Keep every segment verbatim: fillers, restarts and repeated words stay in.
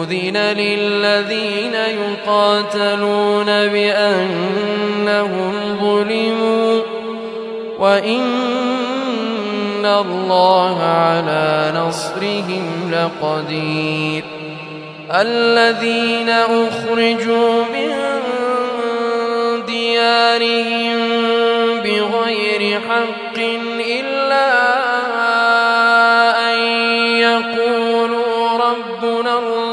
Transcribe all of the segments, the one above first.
أذن للذين يقاتلون بأنهم ظلموا وإن الله على نصرهم لقدير الذين أخرجوا من ديارهم بغير حق إلا أن يقولوا ربنا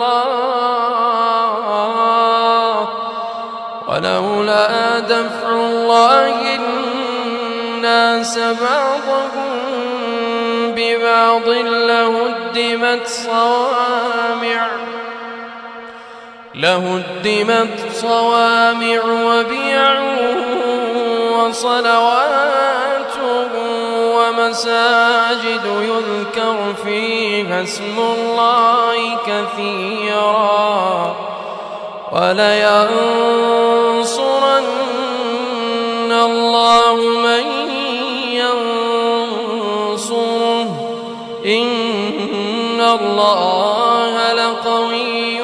الله ولولا دفع الله الناس بعضهم ببعض لهدمت صوامع لهدمت صوامع وبيع وصلوات ومساجد يذكر فيها اسم الله كثيرا ولينصرن الله من ينصره إن الله لقوي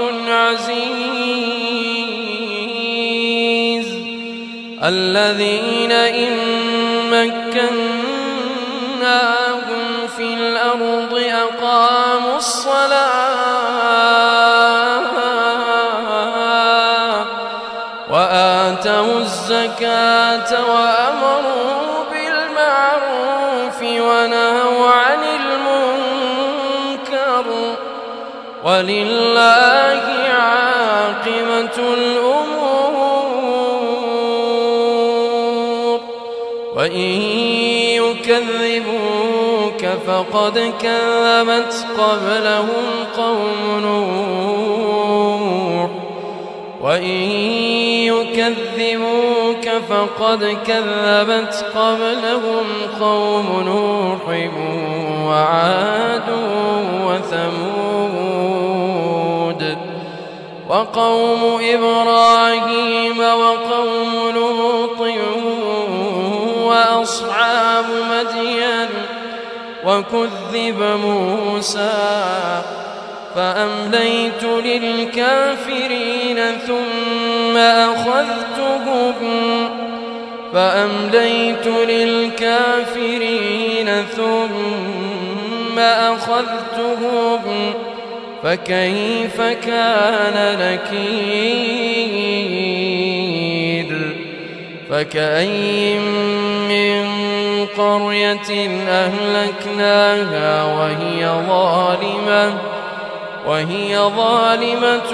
عزيز الذين إن مكناهم في الأرض أقاموا الصلاة وآتوا الزكاة وأمروا بالمعروف ونهوا عن المنكر ولله عاقبة الأمور وإن يكذبوك فقد كذبت قبلهم قوم نوح وإن يكذبوك فقد كذبت قبلهم قوم نوح وعاد وثمود وقوم إبراهيم وقوم لوط وأصحاب مدين وكذب موسى فأمليت للكافرين ثم أخذتهم فأمليت للكافرين ثم أخذتهم فكيف كان نكير فكأي من قرية أهلكناها وهي ظالمة وهي ظالمة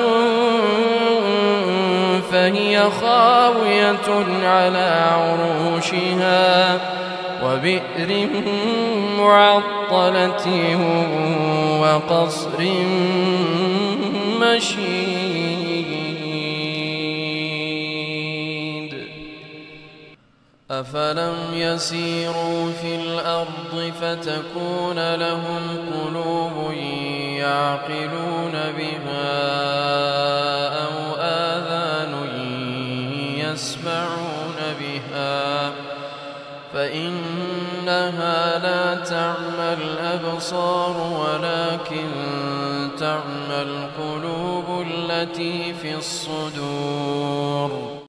فهي خاوية على عروشها وبئر معطلة وقصر مشيد أفلم يسيروا في الأرض فتكون لهم قلوب يعقلون بها أو آذان يسمعون بها فإنها لا تعمى الأبصار ولكن تعمى القلوب التي في الصدور